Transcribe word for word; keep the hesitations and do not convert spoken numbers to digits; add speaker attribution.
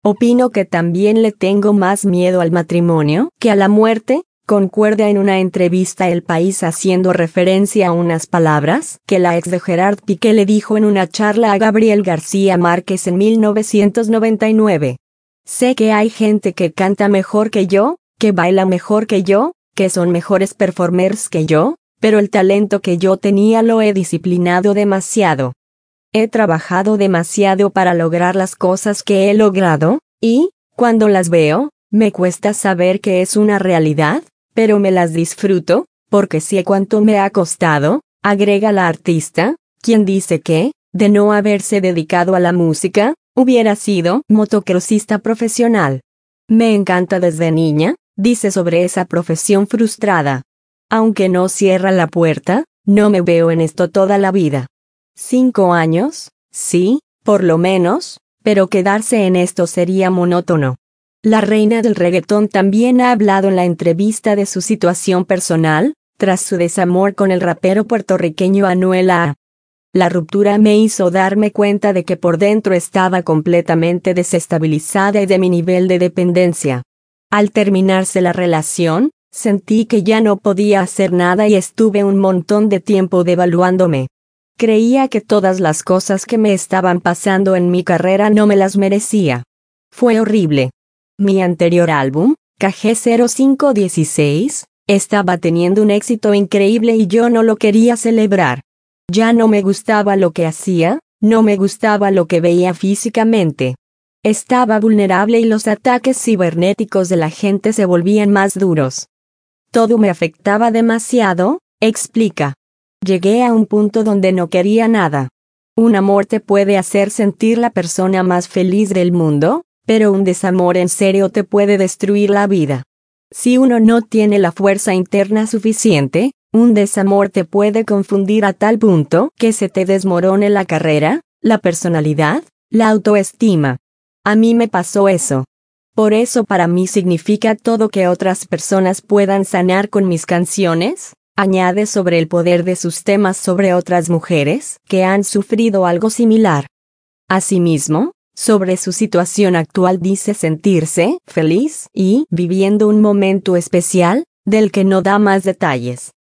Speaker 1: Opino que también le tengo más miedo al matrimonio que a la muerte, concuerda en una entrevista El País haciendo referencia a unas palabras que la ex de Gerard Piqué le dijo en una charla a Gabriel García Márquez en mil novecientos noventa y nueve. Sé que hay gente que canta mejor que yo, que baila mejor que yo, que son mejores performers que yo, pero el talento que yo tenía lo he disciplinado demasiado. He trabajado demasiado para lograr las cosas que he logrado, y, cuando las veo, me cuesta saber que es una realidad, pero me las disfruto, porque sé cuánto me ha costado, agrega la artista, quien dice que, de no haberse dedicado a la música, hubiera sido motocrossista profesional. Me encanta desde niña, dice sobre esa profesión frustrada. Aunque no cierra la puerta, no me veo en esto toda la vida. Cinco años, sí, por lo menos, pero quedarse en esto sería monótono. La reina del reggaetón también ha hablado en la entrevista de su situación personal, tras su desamor con el rapero puertorriqueño Anuel A. La ruptura me hizo darme cuenta de que por dentro estaba completamente desestabilizada y de mi nivel de dependencia. Al terminarse la relación, sentí que ya no podía hacer nada y estuve un montón de tiempo devaluándome. Creía que todas las cosas que me estaban pasando en mi carrera no me las merecía. Fue horrible. Mi anterior álbum, K G cero cinco dieciséis, estaba teniendo un éxito increíble y yo no lo quería celebrar. Ya no me gustaba lo que hacía, no me gustaba lo que veía físicamente. Estaba vulnerable y los ataques cibernéticos de la gente se volvían más duros. Todo me afectaba demasiado, explica. Llegué a un punto donde no quería nada. Un amor te puede hacer sentir la persona más feliz del mundo, pero un desamor en serio te puede destruir la vida. Si uno no tiene la fuerza interna suficiente, un desamor te puede confundir a tal punto que se te desmorone la carrera, la personalidad, la autoestima. A mí me pasó eso. Por eso para mí significa todo que otras personas puedan sanar con mis canciones. Añade sobre el poder de sus temas sobre otras mujeres que han sufrido algo similar. Asimismo, sobre su situación actual dice sentirse feliz y viviendo un momento especial, del que no da más detalles.